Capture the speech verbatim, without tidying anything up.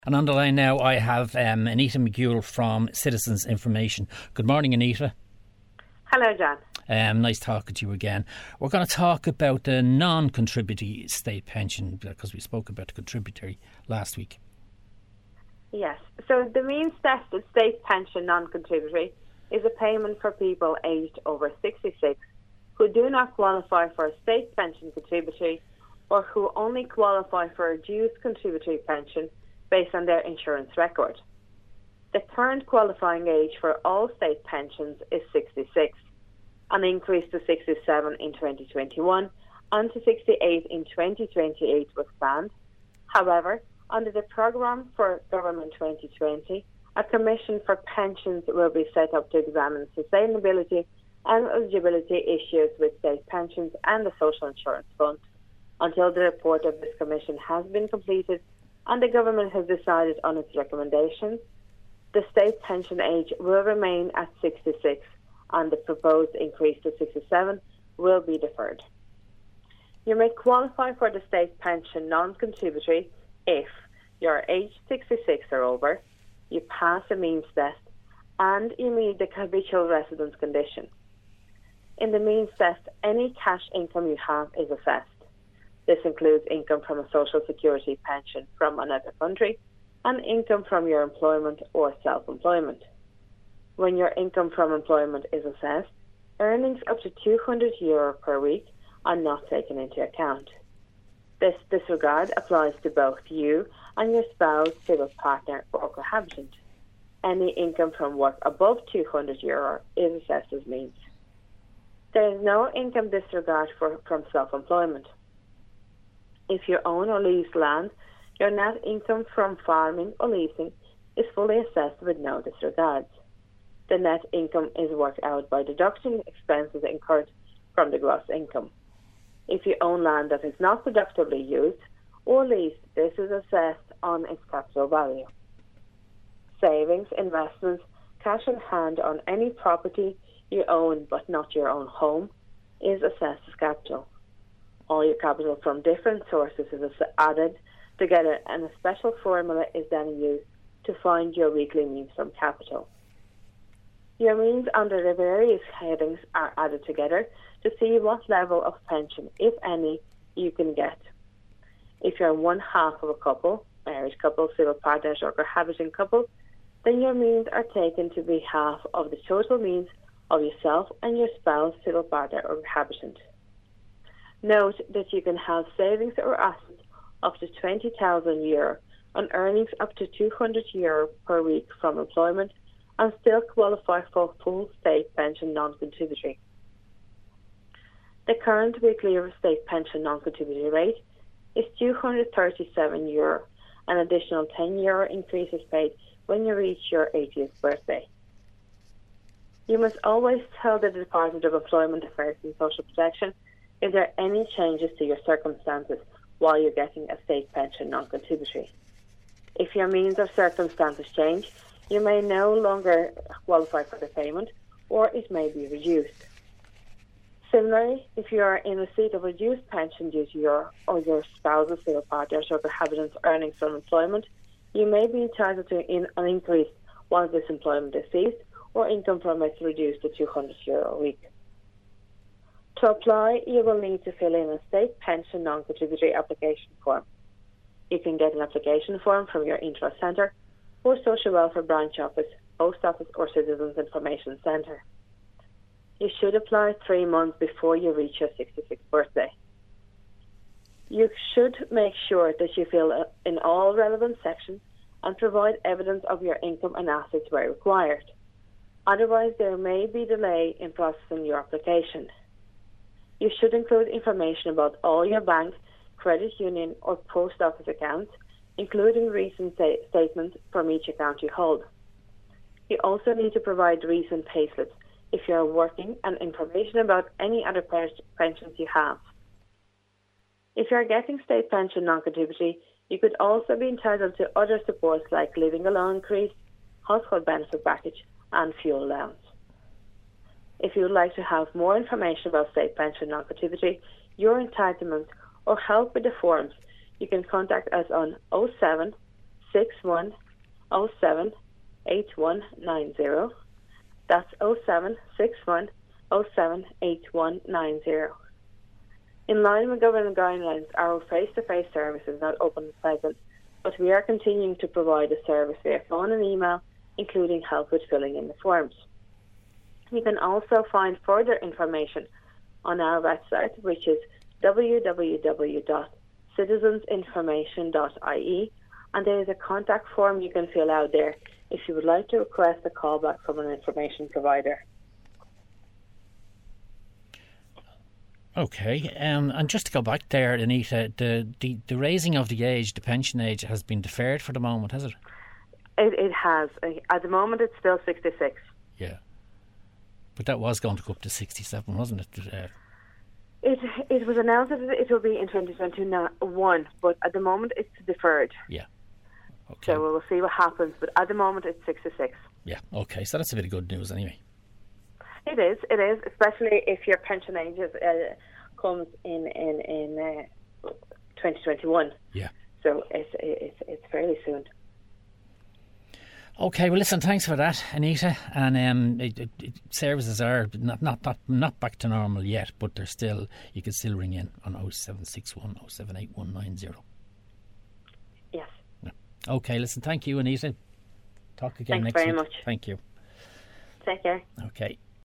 And on the line now I have um, Anita McGool from Citizens Information. Good morning, Anita. Hello, John. Um, nice talking to you again. We're going to talk about the non-contributory state pension because we spoke about the contributory last week. Yes. So the means tested state pension non-contributory is a payment for people aged over sixty-six who do not qualify for a state pension contributory or who only qualify for a reduced contributory pension based on their insurance record. The current qualifying age for all state pensions is sixty-six, an increase to sixty-seven in twenty twenty-one and to sixty-eight in twenty twenty-eight was planned. However, under the Programme for Government twenty twenty, a commission for pensions will be set up to examine sustainability and eligibility issues with state pensions and the Social Insurance Fund. Until the report of this commission has been completed and the government has decided on its recommendations, the state pension age will remain at sixty-six and the proposed increase to sixty-seven will be deferred. You may qualify for the state pension non-contributory if you're age sixty-six or over, you pass a means test, and you meet the habitual residence condition. In the means test, any cash income you have is assessed. This includes income from a social security pension from another country and income from your employment or self-employment. When your income from employment is assessed, earnings up to two hundred euro per week are not taken into account. This disregard applies to both you and your spouse, civil partner or cohabitant. Any income from work above two hundred euro is assessed as means. There is no income disregard for, from self-employment. If you own or lease land, your net income from farming or leasing is fully assessed with no disregards. The net income is worked out by deducting expenses incurred from the gross income. If you own land that is not productively used or leased, this is assessed on its capital value. Savings, investments, cash in hand on any property you own but not your own home is assessed as capital. All your capital from different sources is added together and a special formula is then used to find your weekly means from capital. Your means under the various headings are added together to see what level of pension, if any, you can get. If you're one half of a couple, married couple, civil partners or cohabiting couple, then your means are taken to be half of the total means of yourself and your spouse, civil partner or cohabitant. Note that you can have savings or assets up to twenty thousand euro on earnings up to two hundred euro per week from employment and still qualify for full state pension non-contributory. The current weekly state pension non-contributory rate is two hundred thirty-seven euro. An additional ten euro increase is paid when you reach your eightieth birthday. You must always tell the Department of Employment Affairs and Social Protection if there are any changes to your circumstances while you're getting a state pension non-contributory. If your means or circumstances change, you may no longer qualify for the payment or it may be reduced. Similarly, if you are in receipt of reduced pension due to your or your spouse's, civil partners or cohabitants' earnings from employment, you may be entitled to in an increase once this employment is ceased or income from it reduced to two hundred euro a week. To apply, you will need to fill in a state pension non-contributory application form. You can get an application form from your interest centre or social welfare branch office, post office or citizens information centre. You should apply three months before you reach your sixty-sixth birthday. You should make sure that you fill in all relevant sections and provide evidence of your income and assets where required. Otherwise, there may be delay in processing your application. You should include information about all your bank, credit union or post office accounts, including recent sta- statements from each account you hold. You also need to provide recent payslips if you are working and information about any other pensions you have. If you are getting state pension non-contributory, you could also be entitled to other supports like living alone increase, household benefit package and fuel allowance. If you would like to have more information about state pension non-contributory, your entitlement or help with the forms, you can contact us on oh seven, six one oh seven eight one nine zero. That's oh seven six one oh seven eight one nine zero. In line with government guidelines, our face-to-face service is not open at present, but we are continuing to provide a service via phone and email, including help with filling in the forms. You can also find further information on our website, which is w w w dot citizens information dot i e, and there is a contact form you can fill out there if you would like to request a callback from an information provider. Okay, um, and just to go back there, Anita, the, the, the raising of the age, the pension age, has been deferred for the moment, has it? It, it has. At the moment, it's still sixty-six. Yeah. But that was going to go up to sixty-seven, wasn't it? Uh, it it was announced that it will be in twenty twenty-one, but at the moment it's deferred. Yeah. Okay. So we'll see what happens, but at the moment it's sixty-six. Yeah, okay, so that's a bit of good news anyway. It is, it is, especially if your pension age is, uh, comes in in, in uh, twenty twenty-one. Yeah. So it's, it's, it's fairly soon. Okay, well, listen, thanks for that, Anita. And um, it, it, it, services are not, not not not back to normal yet, but they're still. You can still ring in on oh seven six one oh seven eight one nine zero. Yes. Yeah. Okay, listen, thank you, Anita. Talk again Thanks next very week. much. Thank you. Take care. Okay.